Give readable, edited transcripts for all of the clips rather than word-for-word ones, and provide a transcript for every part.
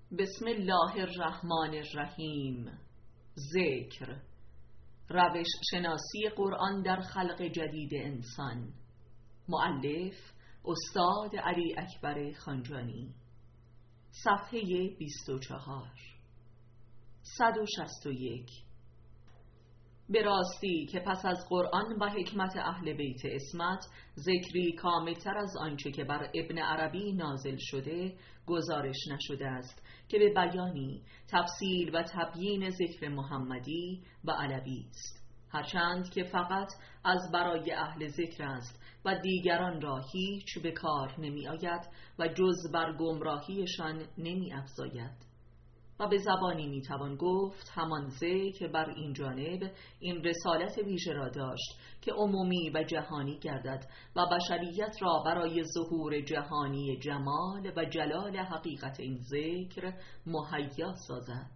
بسم الله الرحمن الرحیم. ذکر، روش شناسی قرآن در خلق جدید انسان. مؤلف استاد علی اکبر خانجانی. صفحه 24. 161. به راستی که پس از قرآن و حکمت اهل بیت عصمت ذکری کاملتر از آنچه که بر ابن عربی نازل شده گزارش نشده است که به بیانی، تفصیل و تبیین ذکر محمدی و علوی است، هرچند که فقط از برای اهل ذکر است و دیگران را هیچ به کار نمی آید و جز بر گمراهیشان نمی افزاید. و به زبانی میتوان گفت همان ذکر بر این جانب این رسالت ویژه را داشت که عمومی و جهانی گردد و بشریت را برای ظهور جهانی جمال و جلال حقیقت این ذکر مهیا سازد.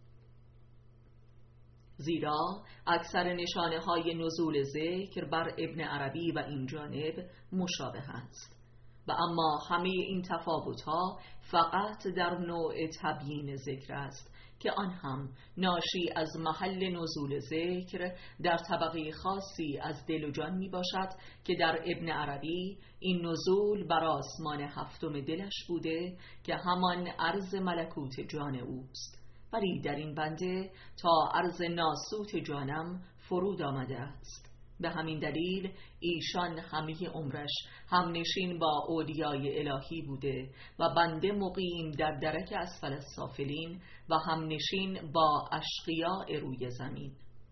زیرا اکثر نشانه های نزول ذکر بر ابن عربی و این جانب مشابه است، و اما همه این تفاوت‌ها فقط در نوع تبیین ذکر است که آن هم ناشی از محل نزول ذکر در طبقه خاصی از دل و جان می باشد که در ابن عربی این نزول بر آسمان هفتم دلش بوده که همان عرض ملکوت جان اوست، ولی در این بنده تا عرض ناسوت جانم فرود آمده است. به همین دلیل ایشان همه عمرش همنشین با اولیای الهی بوده و بنده مقیم در درک اسفل السافلین و همنشین با اشقیاء روی زمین.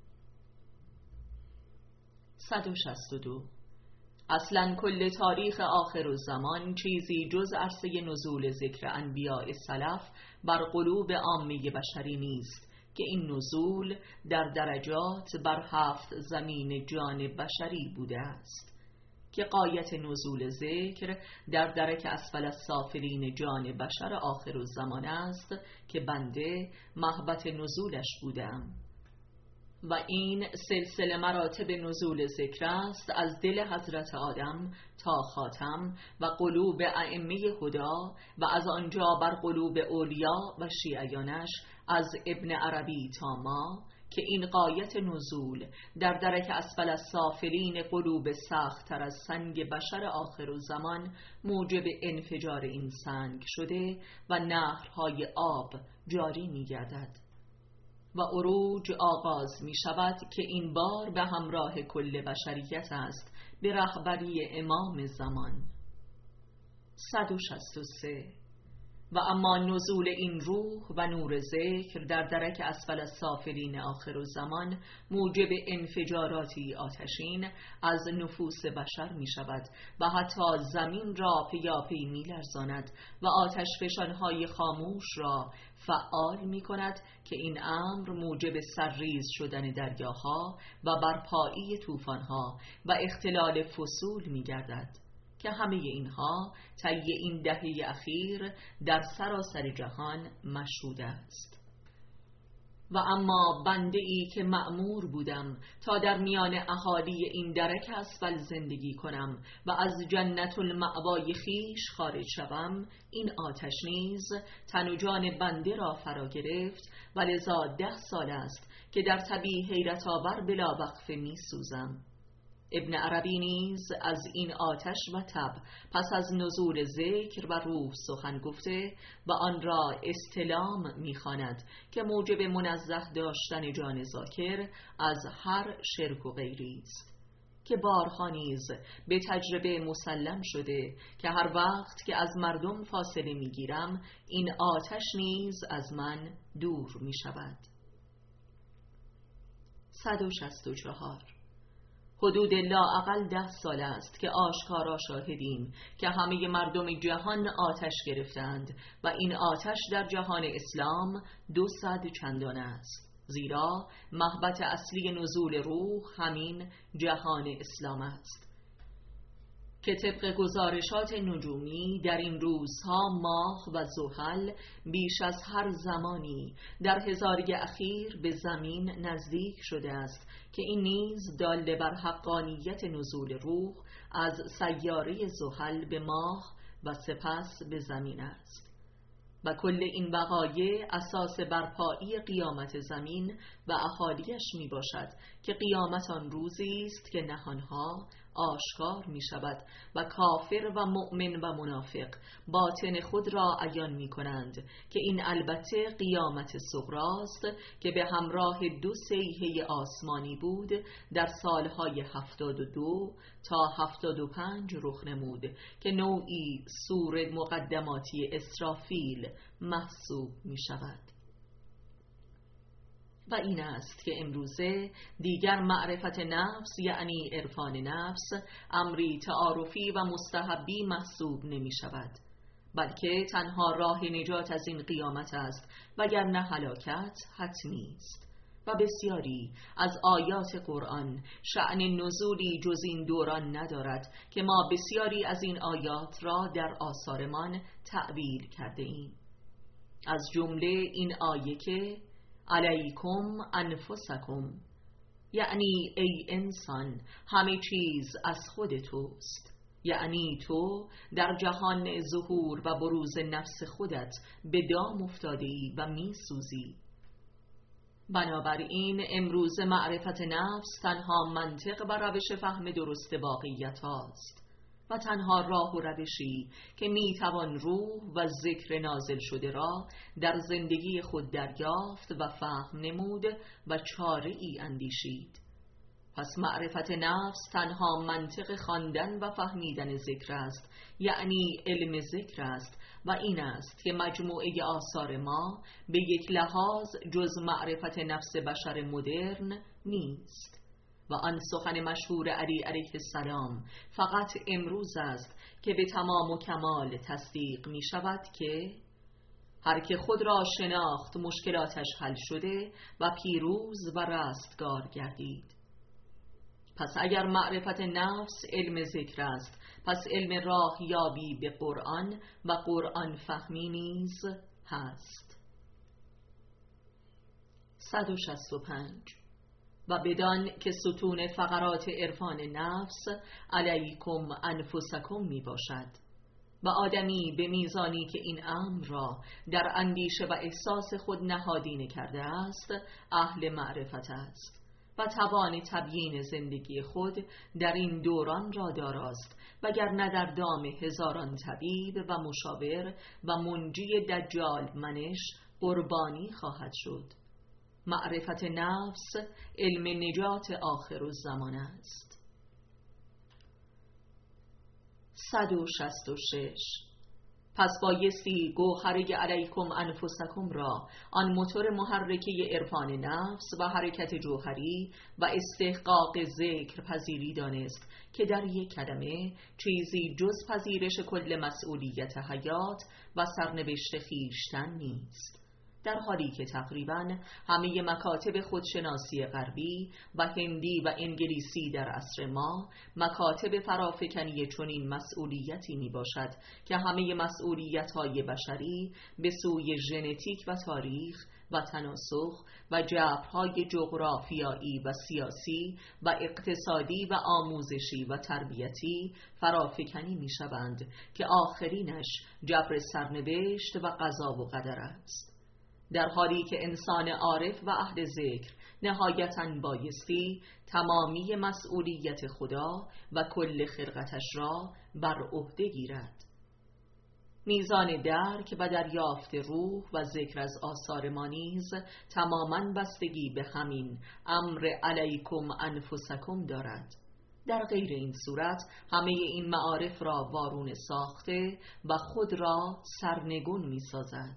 162. اصلا کل تاریخ آخر الزمان چیزی جز عرصه نزول ذکر انبیاء سلف بر قلوب عامه بشری نیست که این نزول در درجات بر 7 زمین جان بشری بوده است، که غایت نزول ذکر در درک اسفل السافلین جان بشر آخر الزمان است که بنده محبت نزولش بودم، و این سلسله مراتب نزول ذکر است از دل حضرت آدم تا خاتم و قلوب ائمه هدا و از آنجا بر قلوب اولیا و شیعیانش از ابن عربی تا ما، که این غایت نزول در درک اسفل السافلین قلوب سخت تر از سنگ بشر آخر الزمان موجب انفجار این سنگ شده و نهرهای آب جاری می گردد و عروج آغاز می شود که این بار به همراه کل بشریت است به رهبری امام زمان. 163. و اما نزول این روح و نور ذکر در درک اسفل السافلین آخر الزمان موجب انفجاراتی آتشین از نفوس بشر می شود و حتی زمین را پیاپی می لرزاند و آتش فشانهای خاموش را فعال می کند که این امر موجب سرریز شدن دریاها و برپایی طوفانها و اختلال فصول می گردد، که همه اینها طی این دهه اخیر در سراسر جهان مشهود است. و اما بنده ای که مأمور بودم تا در میان اهالی این درک اسفل زندگی کنم و از جنت المأوای خیش خارج شوم، این آتش نیز تن و جان بنده را فرا گرفت و لذا 10 سال است که در تبی حیرت آور بلا وقفه می سوزم. ابن عربی نیز از این آتش و تب پس از نزول ذکر و روح سخن گفته و آن را استلام می‌خواند که موجب منزه داشتن جان ذاکر از هر شرک و غیری است، که بارها نیز به تجربه مسلم شده که هر وقت که از مردم فاصله می‌گیرم این آتش نیز از من دور می‌شود. 164. حدود لااقل 10 سال است که آشکارا شاهدیم که همه مردم جهان آتش گرفتند و این آتش در جهان اسلام 200 چندان است، زیرا محبت اصلی نزول روح همین جهان اسلام است، که طبق گزارشات نجومی در این روزها ماه و زحل بیش از هر زمانی در هزاره اخیر به زمین نزدیک شده است، که این نیز دال بر حقانیت نزول روح از سیاره زحل به ماه و سپس به زمین است. و کل این وقایع اساس برپایی قیامت زمین و اهالیش می باشد که قیامت آن روزی است که نهانها آشکار می شود و کافر و مؤمن و منافق باطن خود را عیان می کنند که این البته قیامت صغراست که به همراه 2 صیحه آسمانی بود در سالهای 72 تا 75 رخ نمود که نوعی سور مقدماتی اسرافیل محسوب می شود. و این است که امروزه دیگر معرفت نفس یعنی عرفان نفس امری تعارفی و مستحبی محسوب نمی شود، بلکه تنها راه نجات از این قیامت است وگرنه هلاکت حتمی است. و بسیاری از آیات قرآن شأن نزولی جز این دوران ندارد که ما بسیاری از این آیات را در آثارمان تأویل کرده ایم. از جمله این آیه که علیکم انفسکم، یعنی ای انسان همه چیز از خود توست، یعنی تو در جهان ظهور و بروز نفس خودت به دام افتاده‌ای و می سوزی. بنابراین امروز معرفت نفس تنها منطق و روش فهم درست واقعیت هاست و تنها راه و روشی که می توان روح و ذکر نازل شده را در زندگی خود دریافت و فهم نمود و چاره ای اندیشید. پس معرفت نفس تنها منطق خواندن و فهمیدن ذکر است، یعنی علم ذکر است و این است که مجموعه آثار ما به یک لحاظ جز معرفت نفس بشر مدرن نیست. و آن سخن مشهور علی علیه السلام فقط امروز است که به تمام و کمال تصدیق می شود که هر که خود را شناخت مشکلاتش حل شده و پیروز و رستگار گردید. پس اگر معرفت نفس علم ذکر است، پس علم راه یابی به قرآن و قرآن فهمی نیز هست. 165 و بدان که ستون فقرات عرفان نفس علیکم انفسکم می باشد و آدمی به میزانی که این امر را در اندیشه و احساس خود نهادینه کرده است اهل معرفت است و توان تبیین زندگی خود در این دوران را داراست، وگرنه در دام هزاران طبیب و مشاور و منجی دجال منش قربانی خواهد شد. معرفت نفس علم نجات آخر الزمان است. 166 پس بایستی گوهره علیکم انفسکم را، آن موتور محرکه عرفان نفس و حرکت جوهری و استحقاق ذکر پذیری دانست که در یک کلمه چیزی جز پذیرش کل مسئولیت حیات و سرنوشت خویشتن نیست، در حالی که تقریباً همه مکاتب خودشناسی غربی و هندی و انگلیسی در عصر ما مکاتب فرافکنی چنین مسئولیتی می باشد که همه مسئولیت‌های بشری به سوی ژنتیک و تاریخ و تناسخ و جبرهای جغرافیایی و سیاسی و اقتصادی و آموزشی و تربیتی فرافکنی می شوند که آخرینش جبر سرنوشت و قضا و قدر است، در حالی که انسان عارف و اهل ذکر نهایتاً بایستی تمامی مسئولیت خدا و کل خلقتش را بر عهده گیرد. میزان درک و دریافت روح و ذکر از آثار ما نیز تماماً بستگی به همین امر علیکم انفسکم دارد. در غیر این صورت همه این معارف را وارونه ساخته و خود را سرنگون می سازد.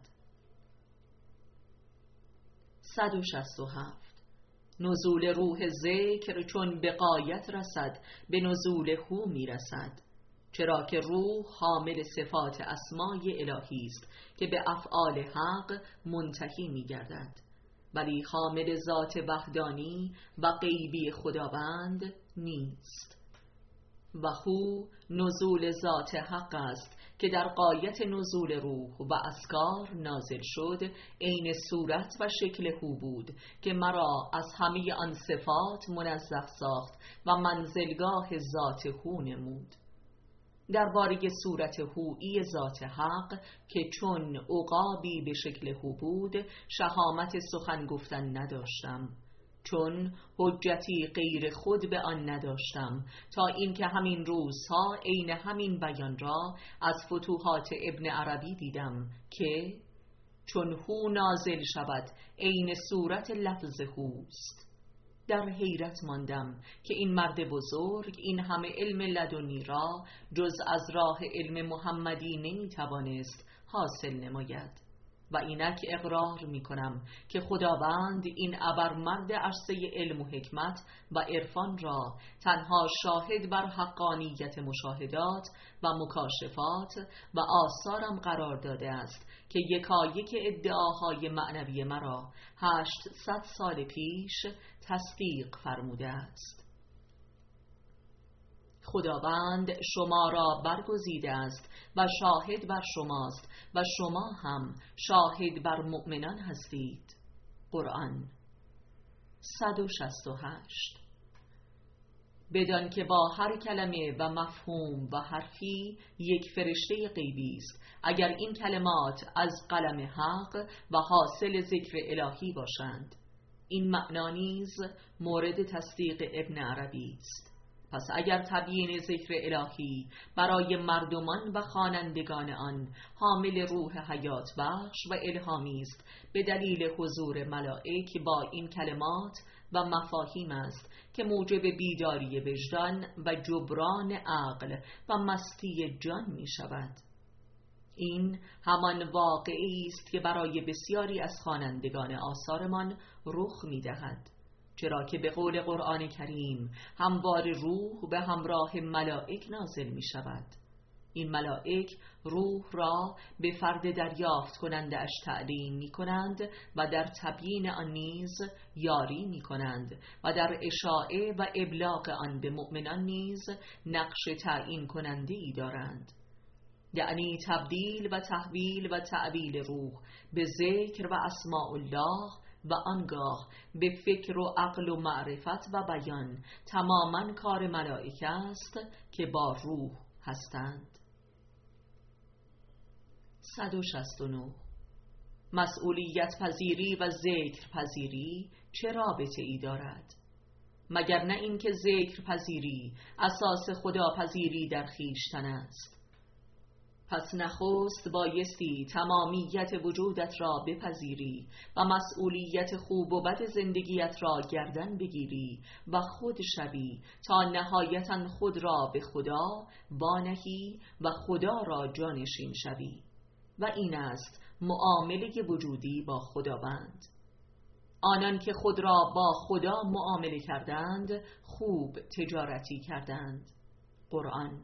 167 نزول روح ذکر چون به غایت رسد به نزول هو می رسد، چرا که روح حامل صفات اسمای الهی است که به افعال حق منتهی می گردد، ولی حامل ذات وحدانی و غیبی خداوند نیست. و هو نزول ذات حق است که در غایت نزول روح و اذکار نازل شد، عین صورت و شکل هو بود که مرا از همه آن صفات منزه ساخت و منزلگاه ذات هو نمود. درباره صورت هوئی ذات حق که چون عقابی به شکل هو بود شهامت سخن گفتن نداشتم، چون حجتی غیر خود به آن نداشتم، تا اینکه همین روزها عین همین بیان را از فتوحات ابن عربی دیدم که چون هو نازل شود عین صورت لفظ هوست. در حیرت ماندم که این مرد بزرگ این همه علم لدنی را جز از راه علم محمدی نمیتوانست حاصل نماید. و اینک اقرار میکنم که خداوند این ابرمرد عرصه علم و حکمت و عرفان را تنها شاهد بر حقانیت مشاهدات و مکاشفات و آثارم قرار داده است که یکایک ادعاهای معنوی مرا 800 سال پیش تصدیق فرموده است. خداوند شما را برگزیده است و شاهد بر شماست و شما هم شاهد بر مؤمنان هستید. قرآن 168. بدان که با هر کلمه و مفهوم و حرفی یک فرشته غیبی است، اگر این کلمات از قلم حق و حاصل ذکر الهی باشند. این معنا نیز مورد تصدیق ابن عربی است. پس اگر تبیین ذکر الهی برای مردمان و خوانندگان آن حامل روح حیات بخش و الهامی است به دلیل حضور ملائک با این کلمات و مفاهیم است که موجب بیداری وجدان و جبران عقل و مستی جان می شود. این همان واقعی است که برای بسیاری از خوانندگان آثارمان رخ می دهد، چرا که به قول قرآن کریم هموار روح به همراه ملائک نازل می شود. این ملائک روح را به فرد دریافت کننده اش تعلیم می کنند و در تبیین آن نیز یاری می کنند و در اشاعه و ابلاغ آن به مؤمنان نیز نقش تعیین کننده ای دارند. یعنی تبدیل و تحویل و تعبیل روح به ذکر و اسماء الله و آنگاه به فکر و عقل و معرفت و بیان تماما کار ملائکه است که با روح هستند. 169. مسئولیت پذیری و ذکر پذیری چه رابطه ای دارد؟ مگر نه اینکه ذکر پذیری اساس خدا پذیری در خویشتن است. پس نخست بایستی تمامیت وجودت را بپذیری و مسئولیت خوب و بد زندگیت را گردن بگیری و خود شوی تا نهایتا خود را به خدا وانهی و خدا را جانشین شوی. و این است معامله وجودی با خداوند. آنان که خود را با خدا معامله کردند خوب تجارتی کردند. قرآن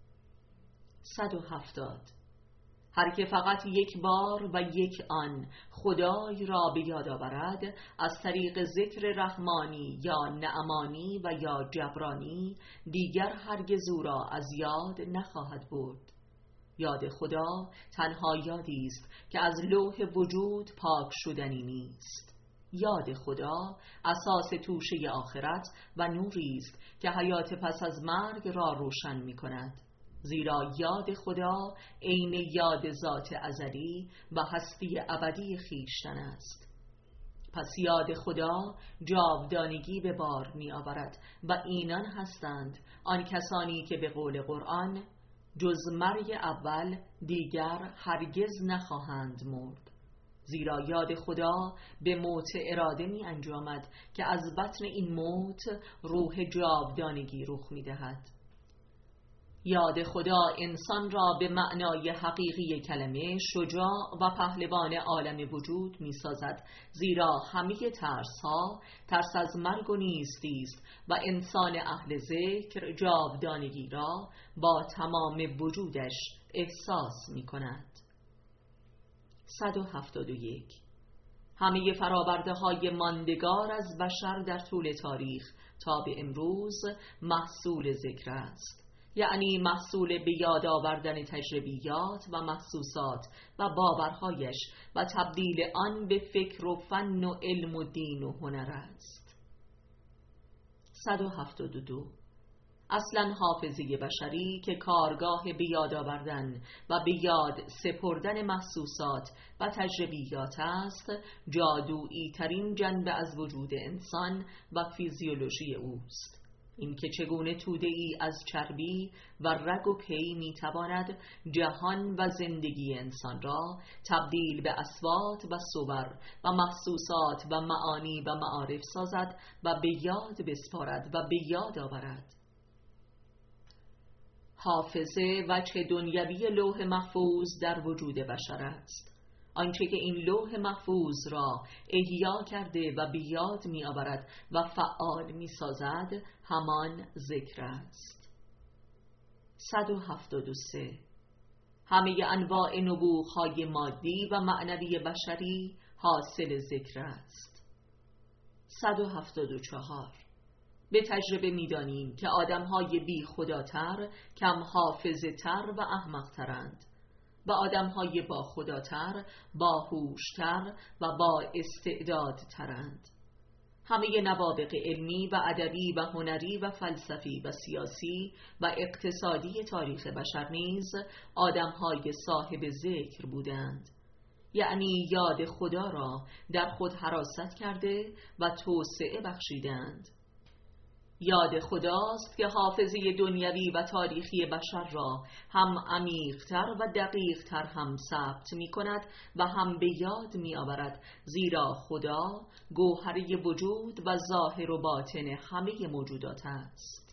170. هر که فقط یک بار و یک آن خدای را به یاد آورد از طریق ذکر رحمانی یا نعمانی و یا جبرانی دیگر هرگز او را از یاد نخواهد برد. یاد خدا تنها یادی است که از لوح وجود پاک شدنی نیست. یاد خدا اساس توشه آخرت و نوری است که حیات پس از مرگ را روشن می کند. زیرا یاد خدا عین یاد ذات ازلی و هستی ابدی خویشتن است. پس یاد خدا جاودانگی به بار می آورد و اینان هستند آن کسانی که به قول قرآن جز مرگ اول دیگر هرگز نخواهند مرد. زیرا یاد خدا به موت اراده می انجامد که از بطن این موت روح جاودانگی رخ می دهد. یاد خدا انسان را به معنای حقیقی کلمه شجاع و پهلوان عالم وجود می سازد، زیرا همه ترس ها ترس از مرگ و نیستی است و انسان اهل ذکر جاودانگی را با تمام وجودش احساس می کند. 171. همه فرآورده های ماندگار از بشر در طول تاریخ تا به امروز محصول ذکر است، یعنی محصول به یاد آوردن تجربیات و محسوسات و باورهایش و تبدیل آن به فکر و فن و علم و دین و هنر است. 172. اصلا حافظه بشری که کارگاه به یاد آوردن و به یاد سپردن محسوسات و تجربیات است، جادویی ترین جنبه از وجود انسان و فیزیولوژی اوست. این که چگونه توده‌ای از چربی و رگ و پی میتواند جهان و زندگی انسان را تبدیل به اصوات و صور و محسوسات و معانی و معارف سازد و به یاد بسپارد و به یاد آورد. حافظه وجه دنیوی لوح محفوظ در وجود بشر است. آنچه که این لوح محفوظ را احیا کرده و به یاد می آورد و فعال می سازد همان ذکر است. 173. همه انواع نبوغ‌های مادی و معنوی بشری حاصل ذکر است. 174. به تجربه می‌دانیم که آدم‌های بی خداتر کم حافظه تر و احمق‌ترند و آدم‌های با خداتر باهوش‌تر و با استعدادترند. همه نوابغ علمی و ادبی و هنری و فلسفی و سیاسی و اقتصادی تاریخ بشر نیز آدم‌های صاحب ذکر بودند، یعنی یاد خدا را در خود حراست کرده و توسعه بخشیدند. یاد خداست که حافظه دنیوی و تاریخی بشر را هم عمیق‌تر و دقیق‌تر هم ثبت می‌کند و هم به یاد می‌آورد، زیرا خدا گوهره وجود و ظاهر و باطن همه موجودات است.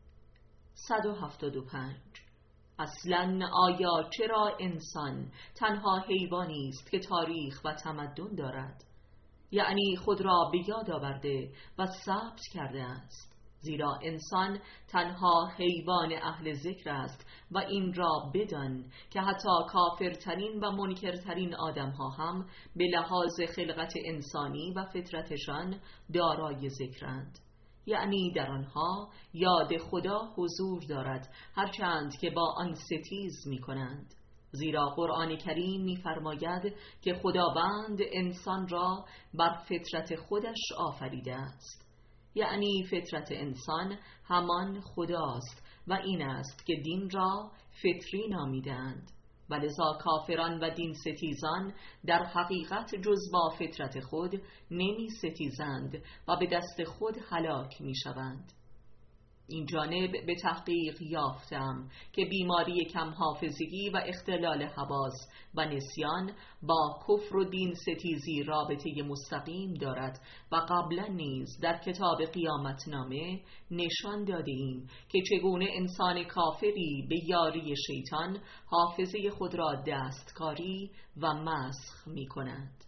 175. اصلاً آیا چرا انسان تنها حیوانی است که تاریخ و تمدن دارد؟ یعنی خود را به یاد آورده و ثبت کرده است، زیرا انسان تنها حیوان اهل ذکر است و این را بدان که حتی کافرترین و منکرترین آدم‌ها هم به لحاظ خلقت انسانی و فطرتشان دارای ذکرند، یعنی در آنها یاد خدا حضور دارد، هرچند که با آن ستیز می کنند. زیرا قرآن کریم می‌فرماید که خداوند انسان را بر فطرت خودش آفریده است، یعنی فطرت انسان همان خداست و این است که دین را فطری نامیدند، ولذا کافران و دین ستیزان در حقیقت جز با فطرت خود نمی ستیزند و به دست خود هلاک می شوند. این جانب به تحقیق یافتم که بیماری کم حافظگی و اختلال حواس و نسیان با کفر و دین ستیزی رابطه مستقیم دارد و قبلا نیز در کتاب قیامتنامه نشان داده ایم که چگونه انسان کافری به یاری شیطان حافظه خود را دستکاری و مسخ می کند.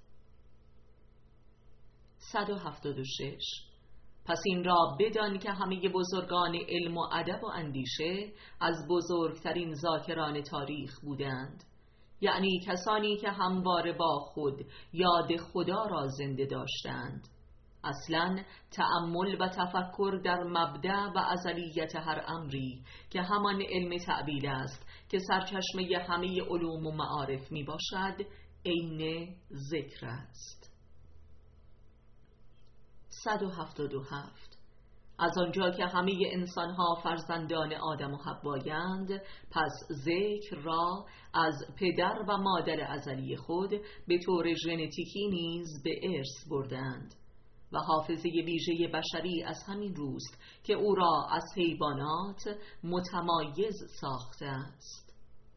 176. پس این را بدان که همه بزرگان علم و ادب و اندیشه از بزرگترین ذاکران تاریخ بودند، یعنی کسانی که همواره با خود یاد خدا را زنده داشتند. اصلاً تأمل و تفکر در مبدأ و ازلیت هر امری که همان علم تعبیل است که سرچشمه همه علوم و معارف می باشد، عین ذکر است. 177. از آنجا که همه انسانها فرزندان آدم و حوایند، پس ذکر را از پدر و مادر ازلی خود به طور ژنتیکی نیز به ارث بردند و حافظه ویژه بشری از همین روست که او را از حیوانات متمایز ساخته است.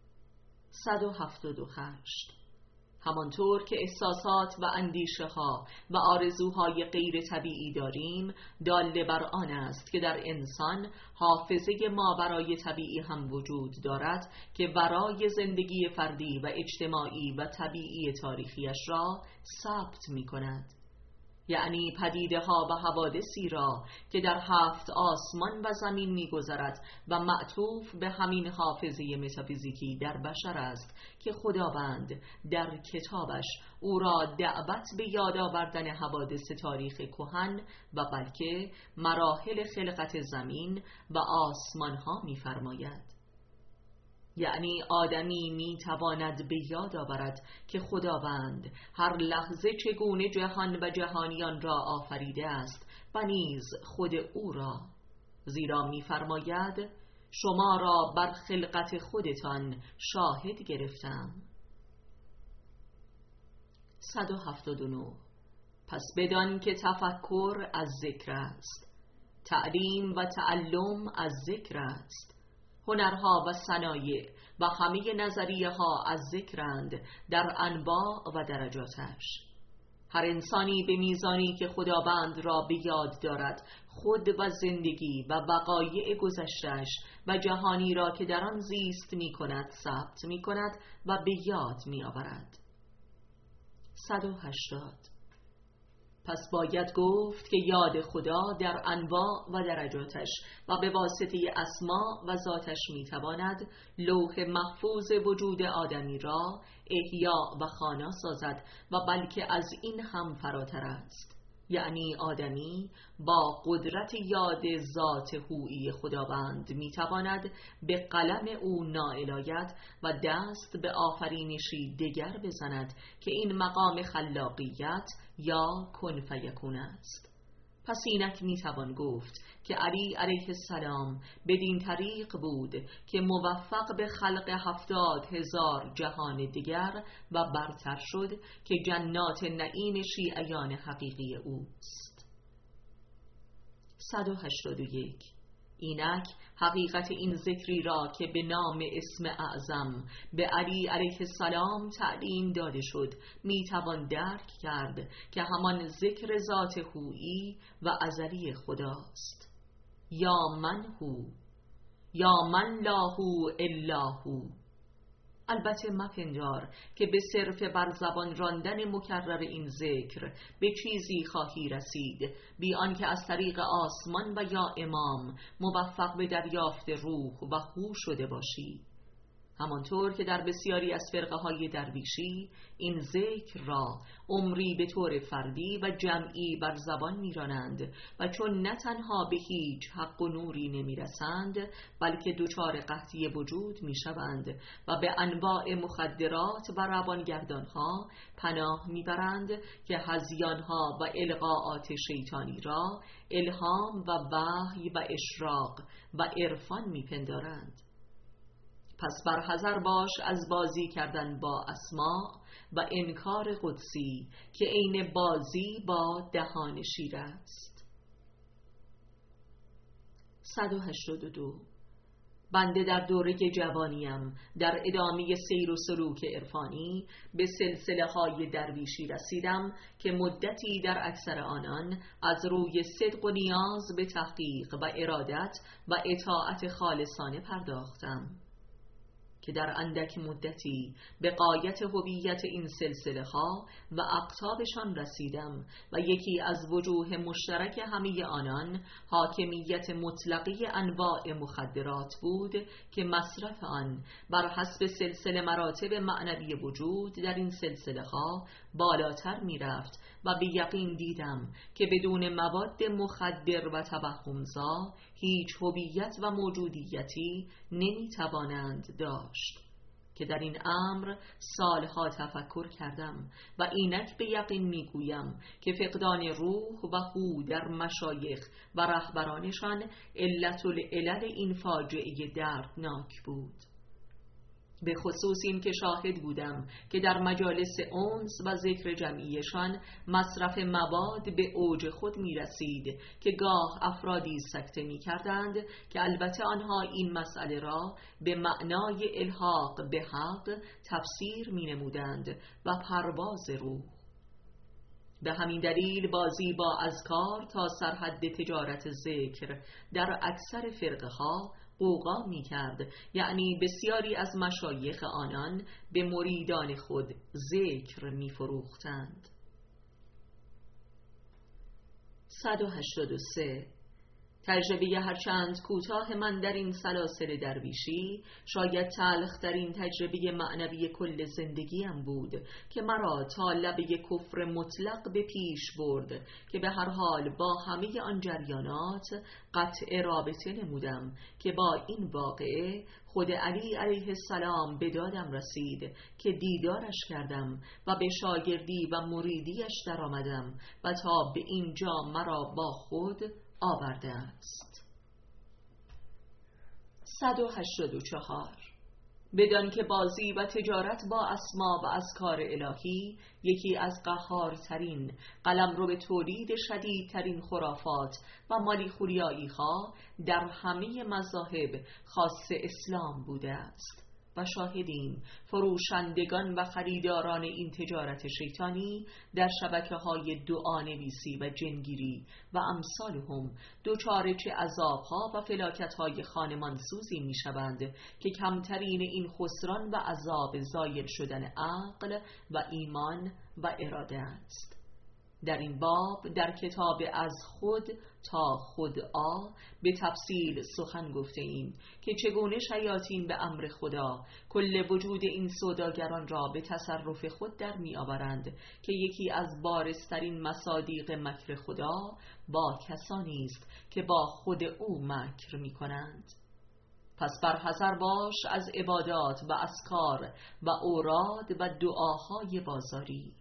178. همانطور که احساسات و اندیشه ها و آرزوهای غیر طبیعی داریم، دال بر آن است که در انسان حافظه ماورای طبیعی هم وجود دارد که برای زندگی فردی و اجتماعی و طبیعی تاریخیش را ثبت می کند، یعنی پدیده ها و حوادثی را که در 7 آسمان و زمین می گذرد و معطوف به همین حافظه متافیزیکی در بشر است که خداوند در کتابش او را دعوت به یاد آوردن حوادث تاریخ کهن و بلکه مراحل خلقت زمین و آسمان ها می فرماید. یعنی آدمی می تواند به یاد آورد که خداوند هر لحظه چگونه جهان و جهانیان را آفریده است و نیز خود او را، زیرا می‌فرماید شما را بر خلقت خودتان شاهد گرفتم. 179. پس بدان که تفکر از ذکر است، تعلیم و تعلم از ذکر است، هنرها و صنایع و همه نظریه ها از ذکرند در انواع و درجاتش. هر انسانی به میزانی که خداوند را به یاد دارد، خود و زندگی و وقایع گذشتش و جهانی را که در آن زیست می کند ثبت می کند و به یاد می آورد. 180. پس باید گفت که یاد خدا در انواع و درجاتش و به واسطه اسما و ذاتش میتواند لوح محفوظ وجود آدمی را احیا و خوانا سازد و بلکه از این هم فراتر است، یعنی آدمی با قدرت یاد ذات هویی خداوند میتواند به قلم او نائل آید و دست به آفرینشی دگر بزند که این مقام خلاقیت یا کن فیکون است. پس اینک میتوان گفت که علی علیه السلام بدین طریق بود که موفق به خلق 70,000 جهان دیگر و برتر شد که جنات نعیم شیعیان حقیقی اوست. 181. اینک حقیقت این ذکری را که به نام اسم اعظم به علی علیه السلام تعلیم داده شد میتوان درک کرد که همان ذکر ذات هویی و ازلی خداست. یا من هو، یا من لا هو الا هو. البته مپندار که به صرف بر زبان راندن مکرر این ذکر به چیزی خواهی رسید بی آنکه از طریق آسمان و یا امام موفق به دریافت روح و هو شده باشی. همانطور که در بسیاری از فرقه های درویشی این ذکر را عمری به طور فردی و جمعی بر زبان میرانند و چون نه تنها به هیچ حق و نوری نمیرسند بلکه دچار قحطی وجود میشوند و به انواع مخدرات و روانگردانها پناه میبرند که هذیانها و القاءات شیطانی را الهام و وحی و اشراق و عرفان میپندارند. پس برحذر باش از بازی کردن با اسما و انکار قدسی که عین بازی با دهان شیر است. 182. بنده در دوره جوانیم در ادامه سیر و سلوک عرفانی به سلسله های درویشی رسیدم که مدتی در اکثر آنان از روی صدق و نیاز به تحقیق و ارادت و اطاعت خالصانه پرداختم، که در اندک مدتی به غایت هویت این سلسله ها و اقطابشان رسیدم و یکی از وجوه مشترک همه آنان حاکمیت مطلقی انواع مخدرات بود که مصرف آن بر حسب سلسله مراتب معنوی وجود در این سلسله ها بالاتر می رفت و به یقین دیدم که بدون مواد مخدر و توهمزا هیچ هویت و موجودیتی نمی توانند داشت، که در این امر سالها تفکر کردم و اینک به یقین می گویم که فقدان روح و هو در مشایخ و رهبرانشان علت العلل این فاجعه دردناک بود. به خصوص این که شاهد بودم که در مجالس انس و ذکر جمعیشان مصرف مواد به اوج خود می رسید که گاه افرادی سکته می کردند که البته آنها این مسئله را به معنای الحاق به حق تفسیر می نمودند و پرواز روح. به همین دلیل بازی با اذکار تا سرحد تجارت ذکر در اکثر فرقه ها غوغا می کرد، یعنی بسیاری از مشایخ آنان به مریدان خود ذکر می فروختند. 183. تجربه هرچند کوتاه من در این سلاسل درویشی شاید تلخ‌ترین تجربه معنوی کل زندگیم بود که مرا تا لبه کفر مطلق به پیش برد که به هر حال با همه آن جریانات قطع رابطه نمودم که با این واقعه خود علی علیه السلام به دادم رسید که دیدارش کردم و به شاگردی و مریدیش در آمدم و تا به اینجا مرا با خود آورده است. 184. بدان که بازی و تجارت با اسما و اذکار الهی یکی از قهارترین قلمرو به تولید شدیدترین خرافات و مالیخولیایی ها در همه مذاهب خاص اسلام بوده است و شاهدیم فروشندگان و خریداران این تجارت شیطانی در شبکه‌های دعانویسی و جنگیری و امثالهم دچار چه عذاب‌ها و فلاکت‌های خانمانسوزی می‌شوند که کمترین این خسران و عذاب زایل شدن عقل و ایمان و اراده است. در این باب در کتاب از خود تا خودآ به تفصیل سخن گفته ایم که چگونه شیاطین به امر خدا کل وجود این سوداگران را به تصرف خود در می آورند که یکی از بارزترین مصادیق مکر خدا با کسانی است که با خود او مکر می کنند. پس برحذر باش از عبادات و اذکار و اوراد و دعاهای بازاری.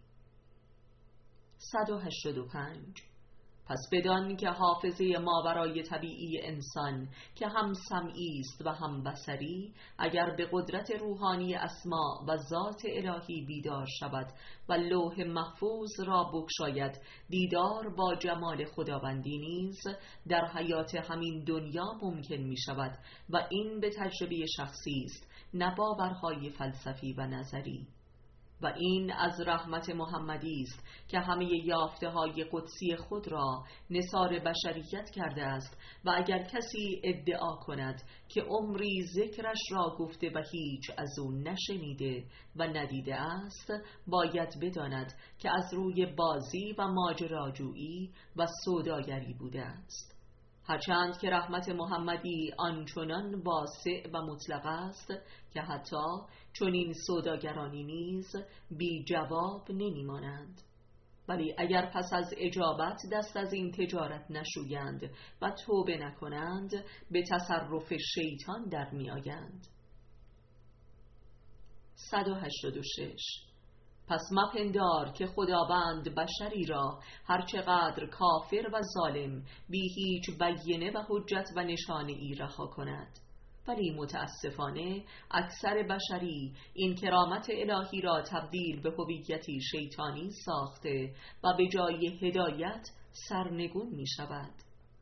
185. پس بدان که حافظه ماورای طبیعی انسان که هم سمعی است و هم بصری اگر به قدرت روحانی اسما و ذات الهی بیدار شود و لوح محفوظ را بگشاید، دیدار با جمال خداوندی نیز در حیات همین دنیا ممکن می شود و این به تجربه شخصی است، نه باورهای فلسفی و نظری. و این از رحمت محمدی است که همه یافته های قدسی خود را نثار بشریت کرده است و اگر کسی ادعا کند که عمری ذکرش را گفته و هیچ از او نشنیده و ندیده است، باید بداند که از روی بازی و ماجراجویی و سوداگری بوده است. هرچند که رحمت محمدی آنچنان واسع و مطلق است که حتی چنین سوداگرانی نیز بی جواب نمی مانند، ولی اگر پس از اجابت دست از این تجارت نشویند و توبه نکنند به تصرف شیطان در می آیند. 186. پس مپندار که خداوند بشری را هرچقدر کافر و ظالم بی هیچ بیینه و حجت و نشانه ای رها کند، ولی متاسفانه اکثر بشری این کرامت الهی را تبدیل به هویتی شیطانی ساخته و به جای هدایت سرنگون می شود.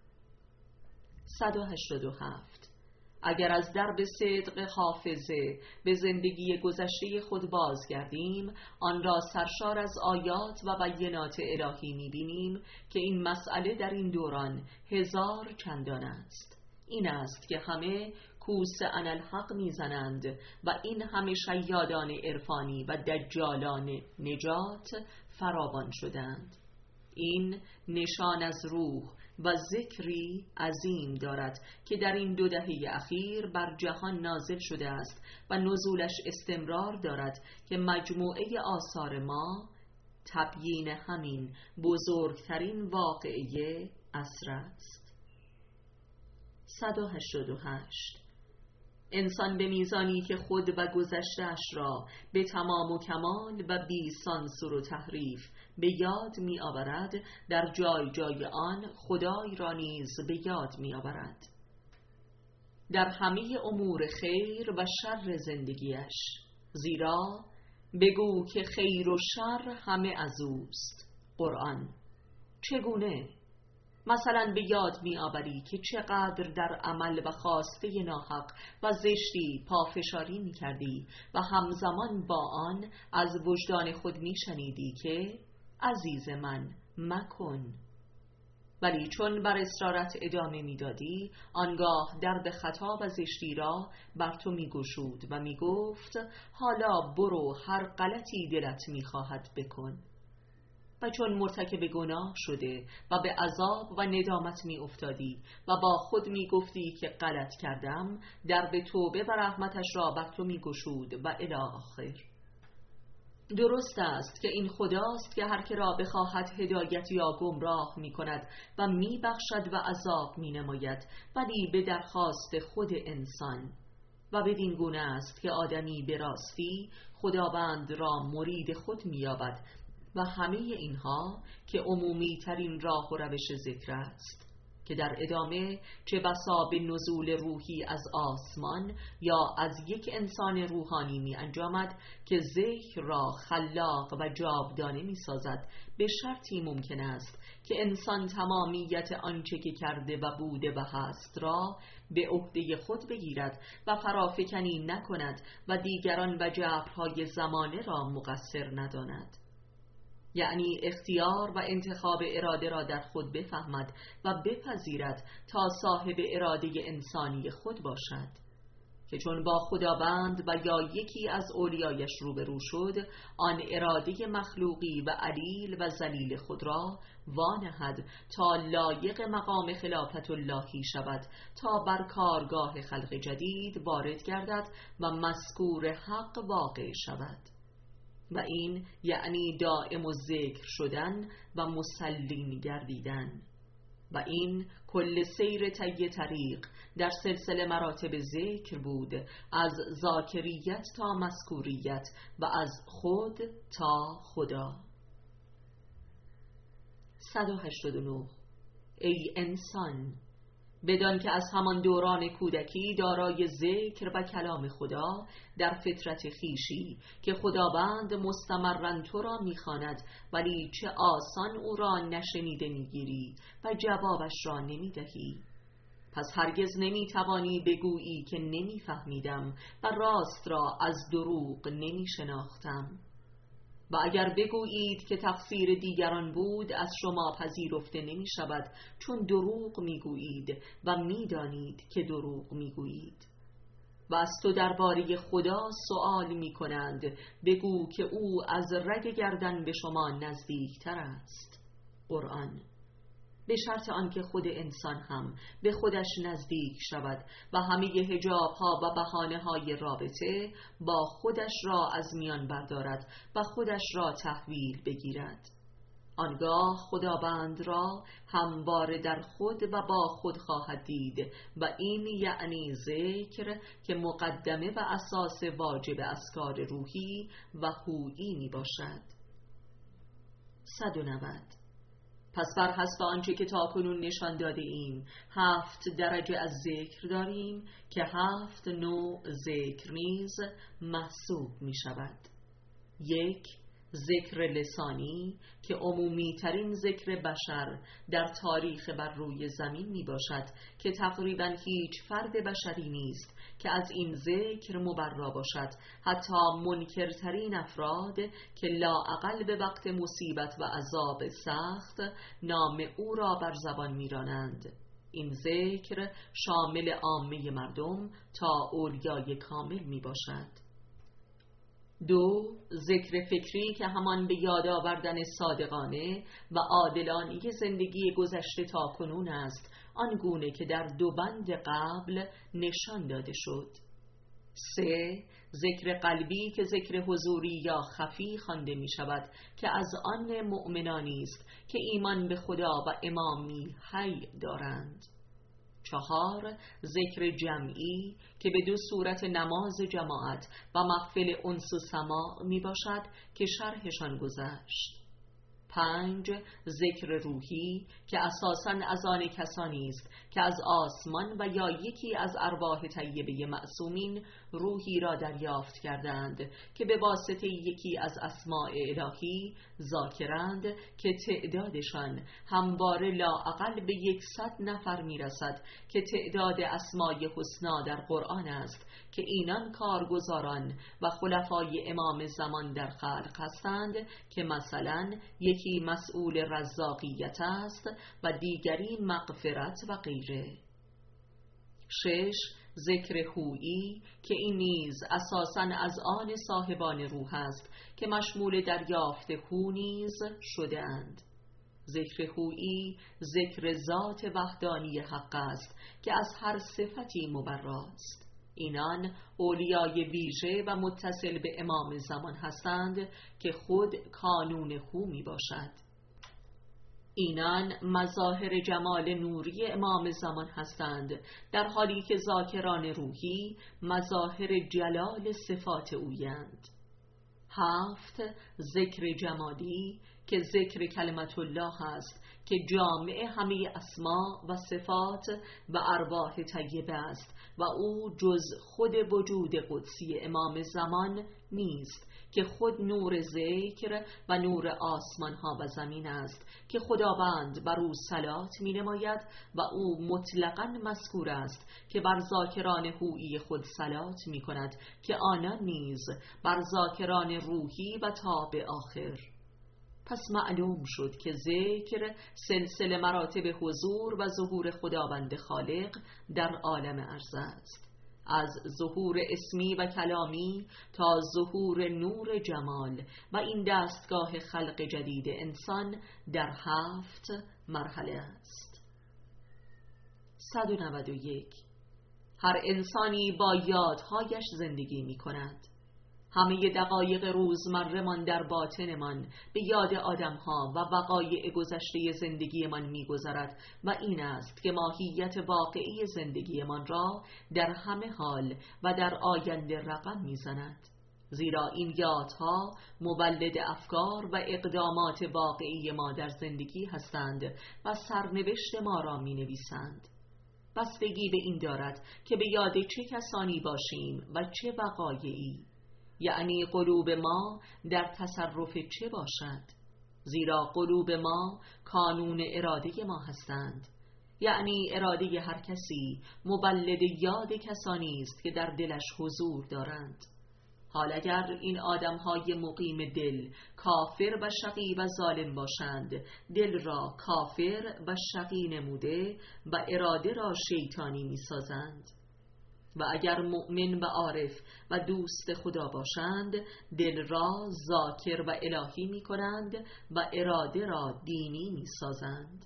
187. اگر از درب صدق حافظه به زندگی گذشته خود بازگردیم، آن را سرشار از آیات و بینات الهی می‌بینیم که این مسئله در این دوران 1000 چندان است. این است که همه کوس انالحق میزنند و این همه شیادان عرفانی و دجالان نجات فراوان شدند. این نشان از روح و ذکری عظیم دارد که در این 2 دهه اخیر بر جهان نازل شده است و نزولش استمرار دارد که مجموعه آثار ما تبیین همین بزرگترین واقعه عصر است. 188. انسان به میزانی که خود و گذشته‌اش را به تمام و کمال و بی سانسور و تحریف به یاد می آورد، در جای جای آن خدای را نیز به یاد می آورد در همه امور خیر و شر زندگیش. زیرا بگو که خیر و شر همه از اوست. قرآن. چگونه؟ مثلا به یاد می آوری که چقدر در عمل و خواسته ناحق و زشتی پافشاری می کردی و همزمان با آن از وجدان خود می شنیدی که عزیز من مکن، ولی چون بر اصرارت ادامه می دادی، آنگاه درد خطا و زشتی را بر تو می گشود و می گفت حالا برو هر غلطی دلت می خواهد بکن. و چون مرتکب گناه شده و به عذاب و ندامت می افتادی و با خود می گفتی که غلط کردم، در به توبه و رحمتش را بر تو می گشود و الی آخر. درست است که این خداست که هر که را بخواهد هدایت یا گمراه می کند و می بخشد و عذاب می نماید، ولی به درخواست خود انسان. و بدین گونه است که آدمی به راستی خداوند را مرید خود می یابد و همه اینها که عمومی ترین راه و روش ذکر است، که در ادامه چه بسا به نزول روحی از آسمان یا از یک انسان روحانی می انجامد که ذکر را خلاق و جاودانه می سازد، به شرطی ممکن است که انسان تمامیت آنچه که کرده و بوده و هست را به عهده خود بگیرد و فرافکنی نکند و دیگران و جبرهای زمانه را مقصر نداند. یعنی اختیار و انتخاب اراده را در خود بفهمد و بپذیرد تا صاحب اراده انسانی خود باشد، که چون با خداوند و یا یکی از اولیایش روبرو شد، آن اراده مخلوقی و علیل و ذلیل خود را وانهد تا لایق مقام خلافت اللهی شود، تا بر کارگاه خلق جدید وارد گردد و مذکور حق واقع شود. و این یعنی دائم و ذکر شدن و مسلم گردیدن. و این کل سیر طی طریق در سلسله مراتب ذکر بود، از ذاکریت تا مذکوریت و از خود تا خدا. 189. ای انسان، بدان که از همان دوران کودکی دارای ذکر و کلام خدا در فطرت خیشی که خداوند مستمرا تو را می‌خواند، ولی چه آسان او را نشنیده می‌گیری و جوابش را نمی‌دهی. پس هرگز نمی‌توانی بگویی که نمی‌فهمیدم و راست را از دروغ نمی‌شناختم. و اگر بگویید که تقصیر دیگران بود، از شما پذیرفته نمی شود، چون دروغ می گویید و می دانید که دروغ می گویید. و از تو درباره خدا سؤال می کنند، بگو که او از رگ گردن به شما نزدیکتر است. قرآن. به شرط آنکه خود انسان هم به خودش نزدیک شود و همه حجاب‌ها و بهانه‌های رابطه با خودش را از میان بردارد و خودش را تحویل بگیرد. آنگاه خداوند را همواره در خود و با خود خواهد دید و این یعنی ذکر که مقدمه و اساس واجب اذکار روحی و هویی می باشد. 190. پس بر حسب آنچه که تاکنون نشان داده ایم 7 درجه از ذکر داریم که 7 نوع ذکر نیز محسوب می شود. 1. ذکر لسانی که عمومی ترین ذکر بشر در تاریخ بر روی زمین می باشد که تقریبا هیچ فرد بشری نیست که از این ذکر مبرا باشد، حتی منکرترین افراد که لااقل به وقت مصیبت و عذاب سخت نام او را بر زبان می رانند. این ذکر شامل عامه مردم تا اولیای کامل می باشد. 2. ذکر فکری که همان به یاد آوردن صادقانه و عادلانه زندگی گذشته تا کنون است، آنگونه که در 2 بند قبل نشان داده شد. 3. ذکر قلبی که ذکر حضوری یا خفی خوانده می شود که از آن مؤمنانی است که ایمان به خدا و امامی حی دارند. 4. ذکر جمعی که به 2 صورت نماز جماعت و محفل انس و سماع می باشد که شرحشان گذشت. 5. ذکر روحی که اساساً از آن کسانی است که از آسمان و یا یکی از ارواح طیبه معصومین روحی را دریافت کردند که به واسطه یکی از اسماء الهی ذاکرند که تعدادشان همواره لااقل به 100 نفر میرسد که تعداد اسمای حسنا در قرآن است که اینان کارگزاران و خلفای امام زمان در خلق هستند که مثلا یکی مسئول رزاقیت است و دیگری مغفرت و غیره. 6. ذکر هویی که این نیز اساساً از آن صاحبان روح است که مشمول دریافت هو نیز شده اند. ذکر هویی ذکر ذات وحدانی حق است که از هر صفتی مبراست. اینان اولیای ویژه و متصل به امام زمان هستند که خود کانون هو می باشد. اینان مظاهر جمال نوری امام زمان هستند، در حالی که ذاکران روحی مظاهر جلال صفات اویند. 7. ذکر جمالی که ذکر کلمت الله است که جامع همه اسما و صفات و ارواح طیبه است و او جز خود وجود قدسی امام زمان نیست که خود نور ذکر و نور آسمان ها و زمین است که خداوند بر او صلات می نماید و او مطلقاً مذکور است که بر ذاکران هوئی خود صلات می کند که آنان نیز بر ذاکران روحی و تا به آخر. پس معلوم شد که ذکر سلسله مراتب حضور و ظهور خداوند خالق در عالم ارض است، از ظهور اسمی و کلامی تا ظهور نور جمال، و این دستگاه خلق جدید انسان در 7 مرحله است. 191. هر انسانی با یادهایش زندگی می کند. همه دقایق روزمره‌مان در باطنمان به یاد آدم‌ها و وقایع گذشته زندگیمان می‌گذرد و این است که ماهیت واقعی زندگیمان را در همه حال و در آینده رقم می‌زند، زیرا این یادها مولد افکار و اقدامات واقعی ما در زندگی هستند و سرنوشت ما را می‌نویسند. بستگی به این دارد که به یاد چه کسانی باشیم و چه وقایعی، یعنی قلوب ما در تصرف چه باشد، زیرا قلوب ما کانون اراده ما هستند، یعنی اراده هر کسی مولد یاد کسانی است که در دلش حضور دارند. حال اگر این آدم‌های مقیم دل کافر و شقی و ظالم باشند، دل را کافر و شقی نموده و اراده را شیطانی می‌سازند، و اگر مؤمن و عارف و دوست خدا باشند، دل را ذاکر و الهی می کنند و اراده را دینی می سازند.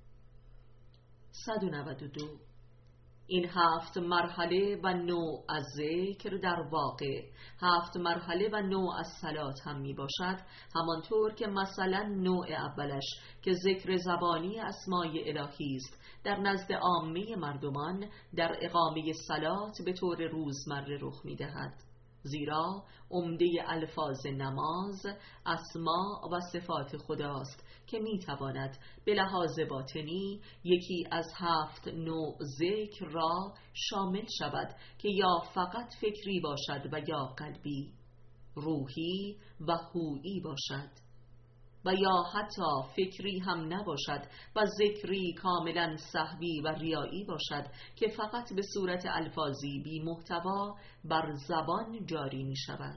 192. این 7 مرحله و نوع از ذکر در واقع 7 مرحله و نوع از صلات هم می باشد، همانطور که مثلا نوع اولش که ذکر زبانی اسمای الهی است در نزد عامه مردمان در اقامه صلات به طور روزمره رخ می دهد، زیرا عمده الفاظ نماز اسما و صفات خداست که می تواند به لحاظ باطنی یکی از 7 نوع ذکر را شامل شود که یا فقط فکری باشد و یا قلبی، روحی و هوئی باشد، و یا حتی فکری هم نباشد و ذکری کاملا سهوی و ریایی باشد که فقط به صورت الفاظی بی محتوا بر زبان جاری می شود.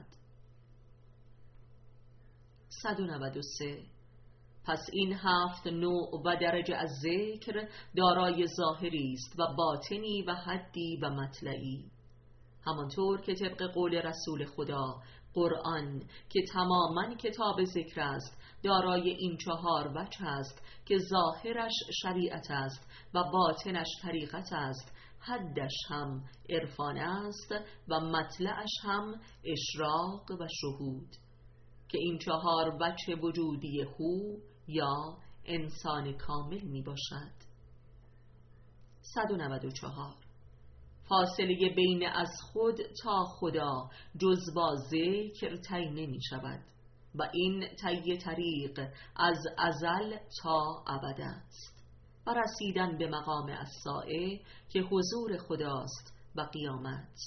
193. پس این 7 نوع و درجه از ذکر دارای ظاهری است و باطنی و حدی و مطلعی، همانطور که طبق قول رسول خدا قرآن که تماما کتاب ذکر است دارای این 4 وجه است که ظاهرش شریعت است و باطنش طریقت است، حدش هم عرفان است و مطلعش هم اشراق و شهود، که این 4 وجه وجودی هو یا انسان کامل می باشد. 194. فاصله بین از خود تا خدا جز با ذکر طی نمی شود و این طی طریق از ازل تا ابد است و رسیدن به مقام الساعه که حضور خداست و قیامت.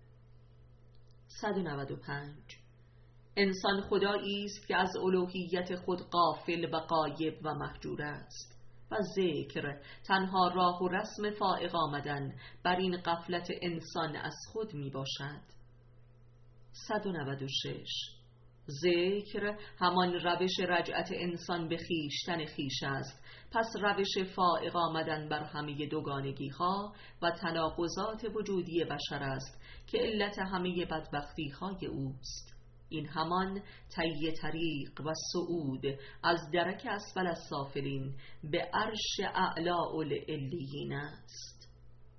195. انسان خدایی است که از الوهیت خود غافل و غایب و مهجور است و ذکر تنها راه و رسم فائق آمدن بر این غفلت انسان از خود می باشد. 196. ذکر همان روش رجعت انسان به خیشتن خیش است، پس روش فائق آمدن بر همه دوگانگی ها و تناقضات وجودی بشر است که علت همه بدبختی های اوست. این همان طی طریق و صعود از درک اسفل السافلین به عرش اعلی العلیین است.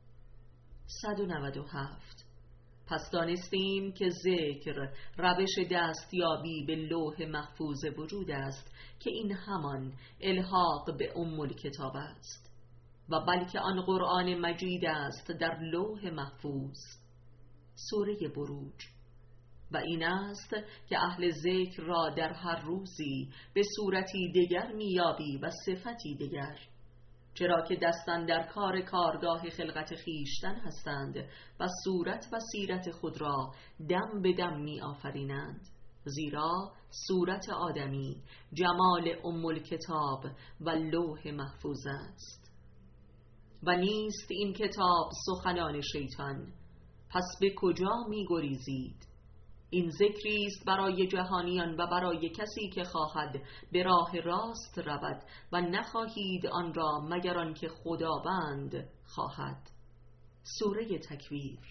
197. پس دانستیم که ذکر روش دستیابی به لوح محفوظ وجود است که این همان الحاق به ام الکتاب است و بلکه آن قرآن مجید است در لوح محفوظ. سوره بروج. و این است که اهل ذکر را در هر روزی به صورتی دیگر میابی و صفتی دیگر، چرا که دستن در کارگاه خلقت خیشتن هستند و صورت و سیرت خود را دم به دم می آفرینند، زیرا صورت آدمی جمال کتاب و لوح محفوظ است. و نیست این کتاب سخنان شیطان، پس به کجا می گریزید؟ این ذکری است برای جهانیان و برای کسی که خواهد به راه راست رود و نخواهید آن را مگر آنکه خداوند خواهد. سوره تکویر.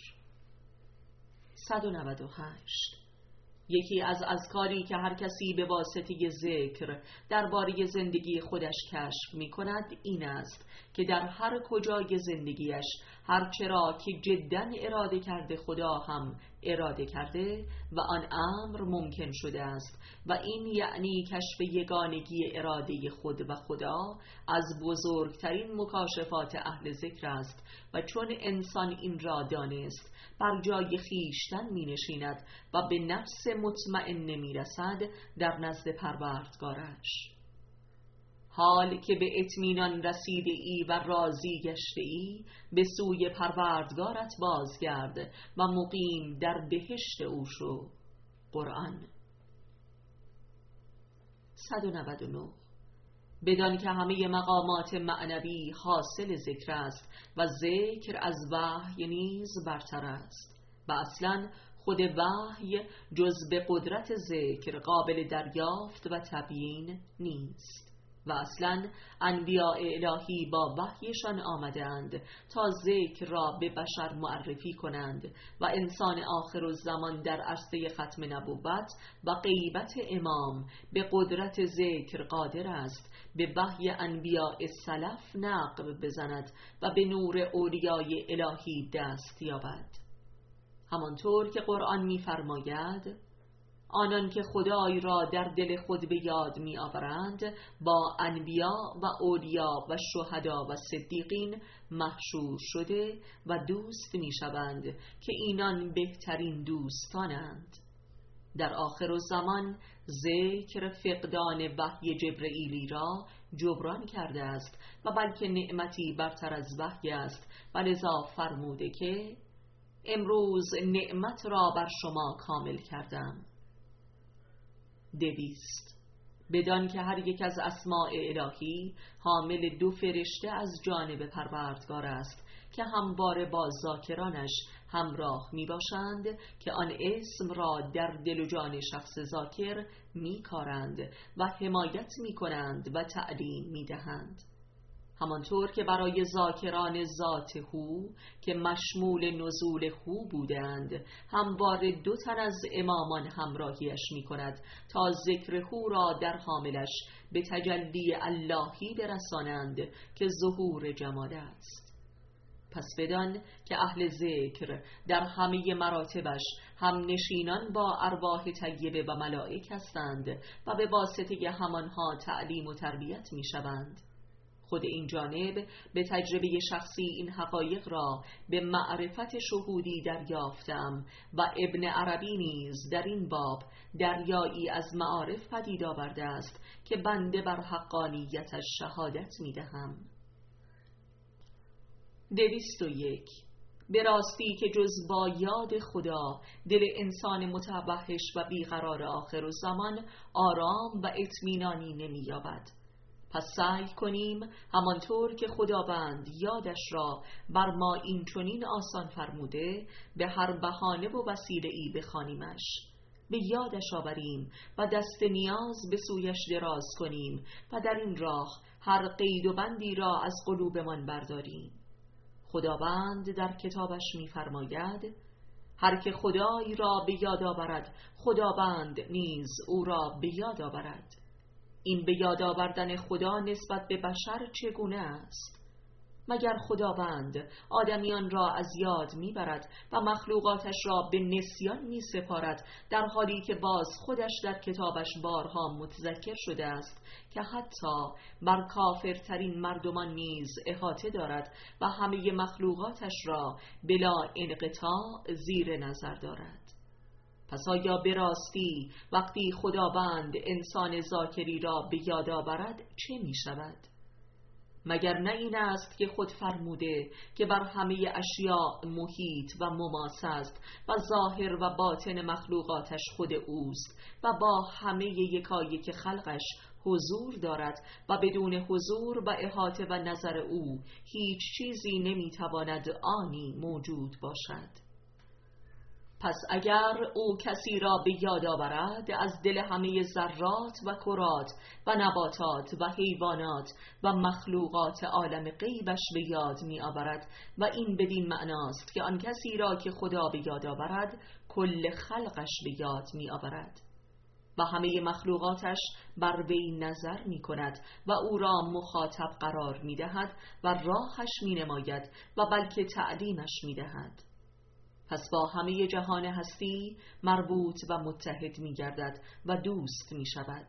198. یکی از اذکاری که هر کسی به واسطه ذکر درباره زندگی خودش کشف می کند این است که در هر کجای زندگیش هر چرا که جداً اراده کرده خدا هم اراده کرده و آن امر ممکن شده است و این یعنی کشف یگانگی اراده خود و خدا از بزرگترین مکاشفات اهل ذکر است و چون انسان این را دانست بر جای خیشتن می نشیند و به نفس مطمئن می رسد در نزد پروردگارش. حال که به اطمینان رسیده ای و راضی گشته ای به سوی پروردگارت بازگرد و مقیم در بهشت او شو. قرآن. 199. بدان که همه مقامات معنوی حاصل ذکر است و ذکر از وحی نیز برتر است و اصلا خود وحی جز به قدرت ذکر قابل دریافت و تبیین نیست و اصلا انبیاء الهی با وحیشان آمدند تا ذکر را به بشر معرفی کنند و انسان آخر الزمان در عرصه ختم نبوت و غیبت امام به قدرت ذکر قادر است به وحی انبیاء سلف نقب بزند و به نور اولیای الهی دست یابد. همانطور که قرآن می‌فرماید آنان که خدای را در دل خود به یاد می آورند با انبیا و اولیا و شهدا و صدیقین محشور شده و دوست می شوند که اینان بهترین دوستانند. در آخر الزمان ذکر فقدان وحی جبرئیلی را جبران کرده است و بلکه نعمتی برتر از وحی است و لذا فرموده که امروز نعمت را بر شما کامل کردم. 200. بدان که هر یک از اسماء الهی حامل 2 فرشته از جانب پروردگار است که همواره با ذاکرانش همراه می باشند که آن اسم را در دل و جان شخص ذاکر می کارند و حمایت می کنند و تعلیم می دهند. همانطور که برای ذاکران ذات هو که مشمول نزول هو بودند همواره 2 تن از امامان همراهیش می کند تا ذکر هو را در حاملش به تجلی اللهی برسانند که ظهور جمال است. پس بدان که اهل ذکر در همه مراتبش هم نشینان با ارواح طیبه و ملائک هستند و به واسطه همانها تعلیم و تربیت می شوند. خود این جانب به تجربه شخصی این حقایق را به معرفت شهودی دریافتم و ابن عربی نیز در این باب دریایی از معارف پدید آورده است که بنده بر حقانیتش شهادت می دهم. 201. به راستی که جز با یاد خدا دل انسان متوحش و بیقرار آخر الزمان آرام و اطمینانی نمی یابد. پس سعی کنیم همانطور که خداوند یادش را بر ما این چنین آسان فرموده به هر بهانه و وسیله‌ای بخوانیمش، به یادش آوریم و دست نیاز به سویش دراز کنیم و در این راه هر قید و بندی را از قلوبمان برداریم. خداوند در کتابش می‌فرماید هر که خدای را به یاد آورد خداوند نیز او را به یاد آورد. این به یاد آوردن خدا نسبت به بشر چگونه است؟ مگر خداوند آدمیان را از یاد میبرد و مخلوقاتش را به نسیان میسپارد در حالی که باز خودش در کتابش بارها متذکر شده است که حتی بر کافرترین مردمان نیز احاطه دارد و همه مخلوقاتش را بلا انقطاع زیر نظر دارد. پس آیا به راستی وقتی خداوند انسان ذاکری را به یاد آورد چه می شود؟ مگر نه این است که خود فرموده که بر همه اشیاء محیط و مماس است و ظاهر و باطن مخلوقاتش خود اوست و با همه یکایک خلقش حضور دارد و بدون حضور و احاطه و نظر او هیچ چیزی نمیتواند آنی موجود باشد. پس اگر او کسی را به یاد آورد از دل همه ذرات و کرات و نباتات و حیوانات و مخلوقات عالم غیبش به یاد می آورد و این بدین معناست که آن کسی را که خدا به یاد آورد کل خلقش به یاد می آورد و همه مخلوقاتش بر وی نظر می کند و او را مخاطب قرار می دهد و راهش می نماید و بلکه تعلیمش می دهد. پس با همه جهان هستی مربوط و متحد می گردد و دوست می شود.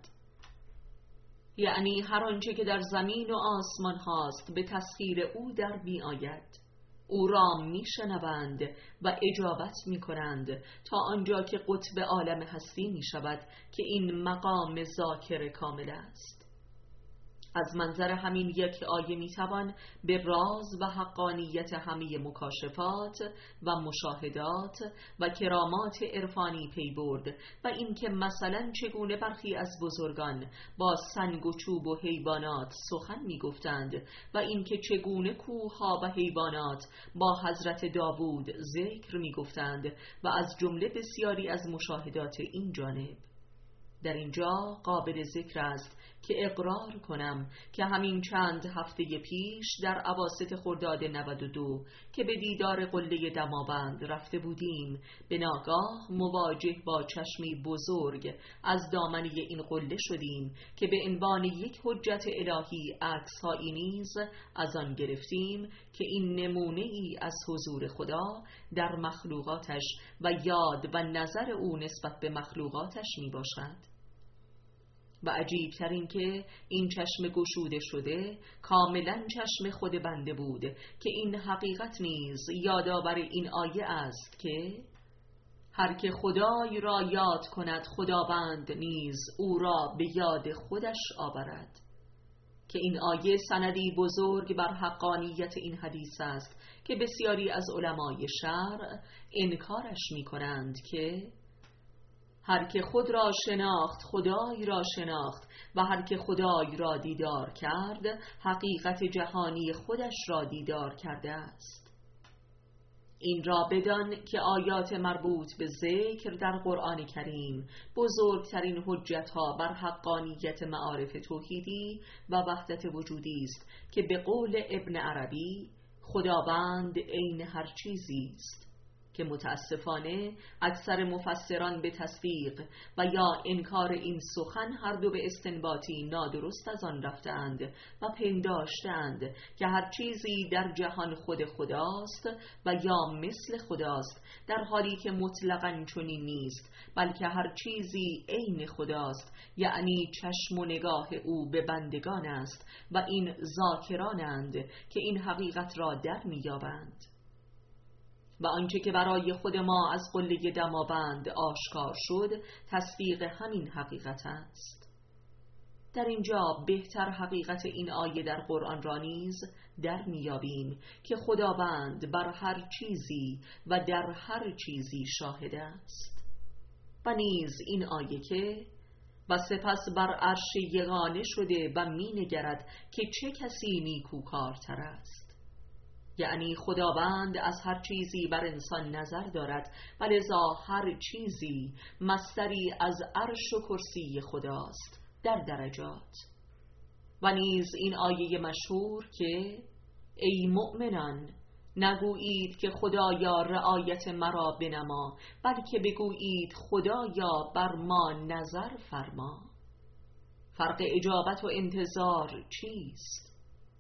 یعنی هر آنچه که در زمین و آسمان هاست به تسخیر او در می آید. او را می شنوند و اجابت می کنند تا آنجا که قطب عالم هستی می شود که این مقام ذاکر کامل است. از منظر همین یک آیه میتوان به راز و حقانیت همه مکاشفات و مشاهدات و کرامات عرفانی پی برد و اینکه مثلا چگونه برخی از بزرگان با سنگ و چوب و حیوانات سخن میگفتند و اینکه چگونه کوهها و حیوانات با حضرت داوود ذکر میگفتند و از جمله بسیاری از مشاهدات این جانب. در اینجا قابل ذکر است که اقرار کنم که همین چند هفته پیش در اواسط خرداد 92 که به دیدار قله دماوند رفته بودیم به ناگاه مواجه با چشمی بزرگ از دامنه این قله شدیم که به عنوان یک حجت الهی عکس‌هایی نیز از آن گرفتیم که این نمونه ای از حضور خدا در مخلوقاتش و یاد و نظر او نسبت به مخلوقاتش می باشد. و عجیب تر این که این چشم گشوده شده کاملا چشم خود بنده بود که این حقیقت نیز یادآور این آیه است که هر که خدای را یاد کند خداوند نیز او را به یاد خودش آورد، که این آیه سندی بزرگ بر حقانیت این حدیث است که بسیاری از علمای شرع انکارش می کنند که هر که خود را شناخت خدای را شناخت و هر که خدای را دیدار کرد حقیقت جهانی خودش را دیدار کرده است. این را بدان که آیات مربوط به ذکر در قرآن کریم بزرگترین حجتها بر حقانیت معارف توحیدی و وحدت وجودی است که به قول ابن عربی خداوند عین هر چیزی است، که متاسفانه اکثر مفسران به تصدیق و یا انکار این سخن هر دو به استنباطی نادرست از آن رفتند و پنداشتند که هر چیزی در جهان خود خداست و یا مثل خداست، در حالی که مطلقاً چنین نیست، بلکه هر چیزی عین خداست، یعنی چشم و نگاه او به بندگان است و این ذاکرانند که این حقیقت را در می‌یابند. و آنچه که برای خود ما از قله دماوند آشکار شد تصدیق همین حقیقت است. در اینجا بهتر حقیقت این آیه در قرآن را نیز در میابیم که خداوند بر هر چیزی و در هر چیزی شاهد است. و نیز این آیه که و سپس بر عرش یگانه شده و می نگرد که چه کسی نیکوکارتر است، یعنی خداوند از هر چیزی بر انسان نظر دارد و لذا هر چیزی مصدری از عرش و کرسی خداست در درجات. و نیز این آیه مشهور که ای مؤمنان نگویید که خدایا رعایت مرا بنما، بلکه بگویید خدایا بر ما نظر فرما. فرق اجابت و انتظار چیست؟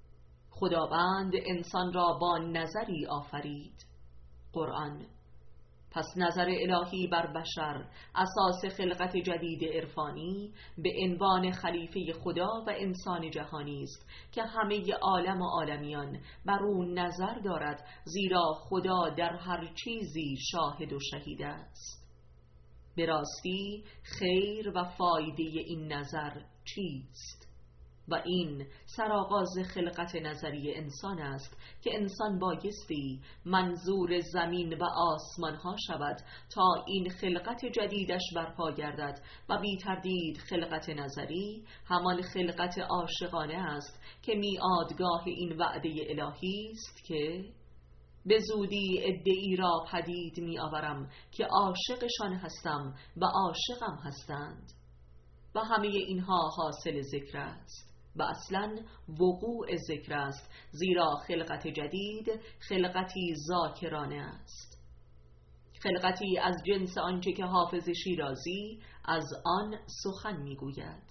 خداوند انسان را با نظری آفرید، قرآن. پس نظر الهی بر بشر اساس خلقت جدید عرفانی به عنوان خلیفه خدا و انسان جهانی است که همه عالم و عالمیان بر او نظر دارد، زیرا خدا در هر چیزی شاهد و شهید است. به راستی خیر و فایده این نظر چیست؟ و این سرآغاز خلقت نظری انسان است که انسان بایستی منظور زمین و آسمان ها شود تا این خلقت جدیدش برپا گردد و بی تردید خلقت نظری همان خلقت عاشقانه است که میعادگاه این وعده الهی است که به زودی عده‌ای را پدید می آورم که عاشقشان هستم و عاشقم هستند. و همه اینها حاصل ذکر است و اصلا وقوع ذکر است، زیرا خلقت جدید خلقتی ذاکرانه است، خلقتی از جنس آنچه که حافظ شیرازی از آن سخن میگوید.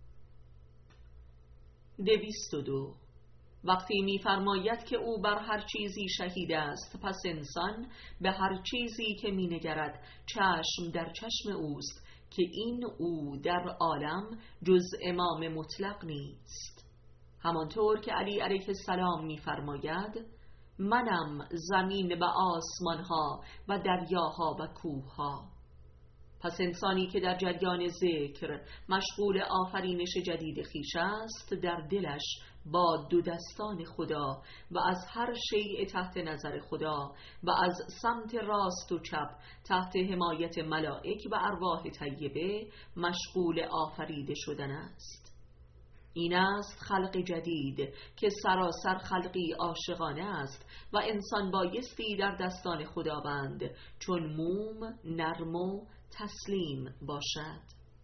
202. وقتی می‌فرماید که او بر هر چیزی شهید است، پس انسان به هر چیزی که می‌نگرد چشم در چشم اوست که این او در عالم جز امام مطلق نیست. همانطور که علی علیه السلام می‌فرماید منم زمین و آسمان‌ها و دریاها و کوه‌ها. پس انسانی که در جریان ذکر مشغول آفرینش جدید خویش است، در دلش با دو دستان خدا و از هر شیء تحت نظر خدا و از سمت راست و چپ تحت حمایت ملائک و ارواح طیبه مشغول آفریده شدن است. این است خلق جدید که سراسر خلقی عاشقانه است و انسان بایستی در دستان خداوند چون موم نرم و تسلیم باشد.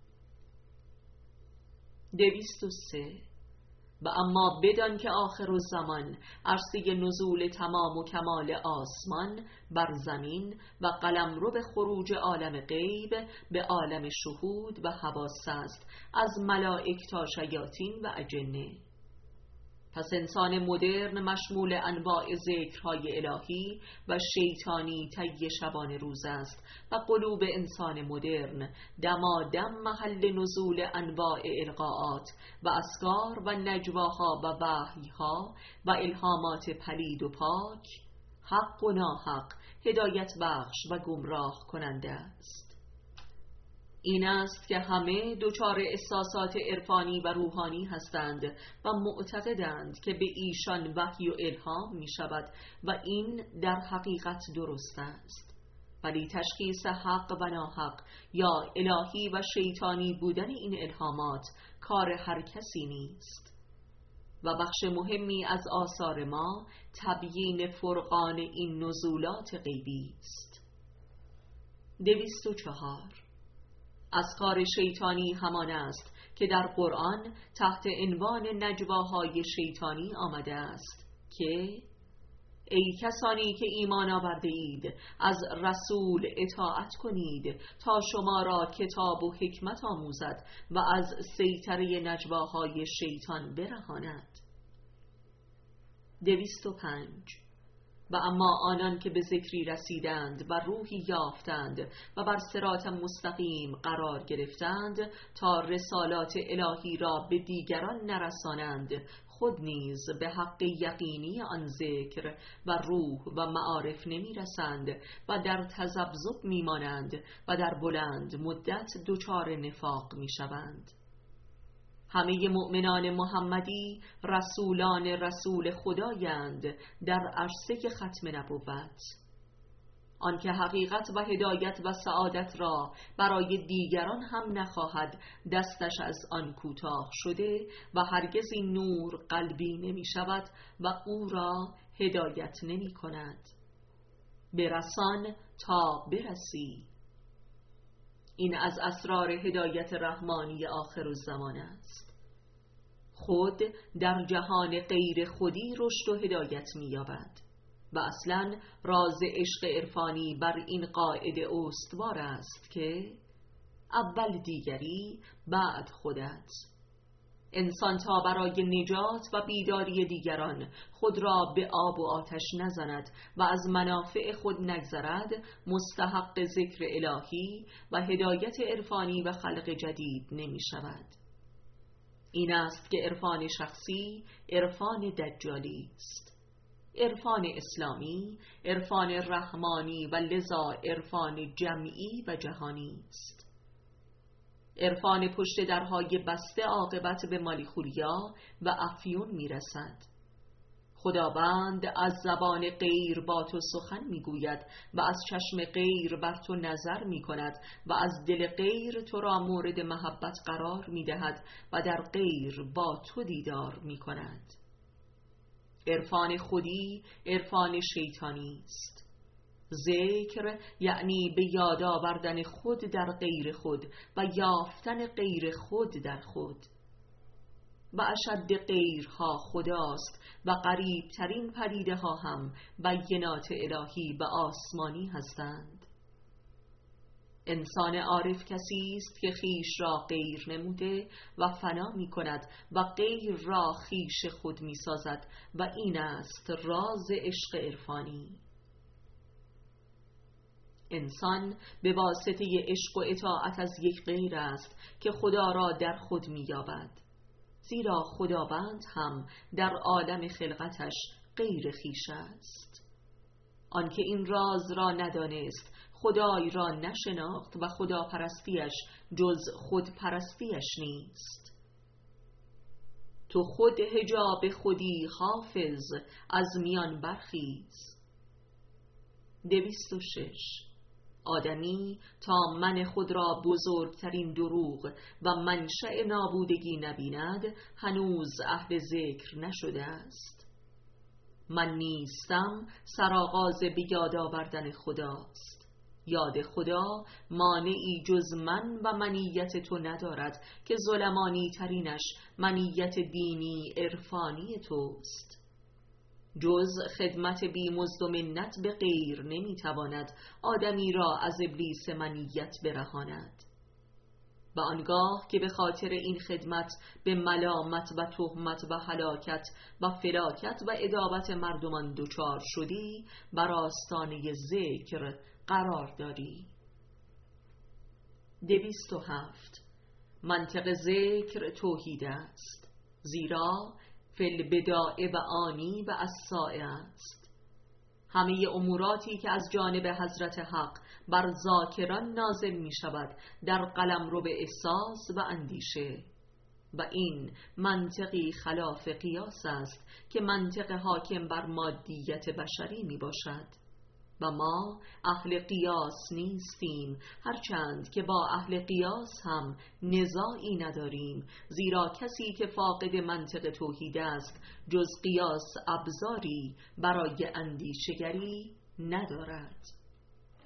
203. و اما بدان که آخر الزمان عرصه نزول تمام و کمال آسمان بر زمین و قلمرو به خروج عالم غیب به عالم شهود و حواس است، از ملائک تا شیاطین و اجنه. پس انسان مدرن مشمول انواع ذکرهای الهی و شیطانی طی شبان روز است و قلوب انسان مدرن دمادم محل نزول انواع القاءات و اذکار و نجواها و وحیها و الهامات پلید و پاک، حق و ناحق، هدایت بخش و گمراه کننده است. این است که همه دچار احساسات عرفانی و روحانی هستند و معتقدند که به ایشان وحی و الهام می شود و این در حقیقت درست است، ولی تشخیص حق و ناحق یا الهی و شیطانی بودن این الهامات کار هر کسی نیست و بخش مهمی از آثار ما تبیین فرقان این نزولات غیبی است. 204. از کار شیطانی همان است که در قرآن تحت عنوان نجواهای شیطانی آمده است که ای کسانی که ایمان آورده اید از رسول اطاعت کنید تا شما را کتاب و حکمت آموزد و از سیطره نجواهای شیطان برهاند. 205. و اما آنان که به ذکری رسیدند و روحی یافتند و بر صراط مستقیم قرار گرفتند تا رسالات الهی را به دیگران نرسانند، خود نیز به حق یقینی آن ذکر و روح و معارف نمی رسند و در تذبذب می مانند و در بلند مدت دچار نفاق می شوند. همه مؤمنان محمدی رسولان رسول خدایند در عرصه ختم نبوت. آنکه حقیقت و هدایت و سعادت را برای دیگران هم نخواهد، دستش از آن کوتاه شده و هرگز این نور قلبی نمی شود و او را هدایت نمی کند. برسان تا برسی. این از اسرار هدایت رحمانی آخر الزمان است. خود در جهان غیر خودی رشد و هدایت می‌یابد و اصلاً راز عشق عرفانی بر این قاعده استوار است که اول دیگری بعد خودت. انسان تا برای نجات و بیداری دیگران خود را به آب و آتش نزند و از منافع خود نگذرد، مستحق ذکر الهی و هدایت عرفانی و خلق جدید نمی شود. این است که عرفان شخصی عرفان دجالی است. عرفان اسلامی عرفان رحمانی و لذا عرفان جمعی و جهانی است. عرفان پشت درهای بسته عاقبت به مالیخولیا و افیون میرسد. خداوند از زبان غیر با تو سخن میگوید و از چشم غیر بر تو نظر میکند و از دل غیر تو را مورد محبت قرار میدهد و در غیر با تو دیدار میکند. عرفان خودی عرفان شیطانی است. ذکر یعنی به یاد آوردن خود در غیر خود و یافتن غیر خود در خود. و اشد غیرها خداست و قریب ترین پدیده ها هم بینات الهی و آسمانی هستند. انسان عارف کسی است که خیش را غیر نموده و فنا می کند و غیر را خیش خود می سازد و این است راز عشق عرفانی. انسان به واسطه عشق و اطاعت از یک غیر است که خدا را در خود می یابد، زیرا خداوند هم در عالم خلقتش غیر خویش است. آنکه این راز را ندانست خدای را نشناخت و خدا پرستیش جز خود پرستیش نیست. تو خود حجاب خودی حافظ از میان برخیز. 206. آدمی تا من خود را بزرگترین دروغ و منشأ نابودگی نبیند هنوز اهل ذکر نشده است. من نیستم سرآغاز به یاد آوردن خداست. یاد خدا مانعی جز من و منیت تو ندارد که ظلمانی ترینش منیت دینی عرفانی توست. جز خدمت بی مزد و منت به غیر نمیتواند آدمی را از ابلیس منیت برهاند. و آنگاه که به خاطر این خدمت به ملامت و تهمت و هلاکت و فلاکت و ادابت مردمان دچار شدی بر آستانه ذکر قرار داری. 207. منطق ذکر توحید است، زیرا فل بدائع و آنی و الساعه است. همه اموراتی که از جانب حضرت حق بر ذاکران نازل می شود در قلمرو به احساس و اندیشه، و این منطقی خلاف قیاس است که منطق حاکم بر مادیت بشری می باشد. و ما اهل قیاس نیستیم، هرچند که با اهل قیاس هم نزاعی نداریم، زیرا کسی که فاقد منطق توحید است جز قیاس ابزاری برای اندیشگری ندارد.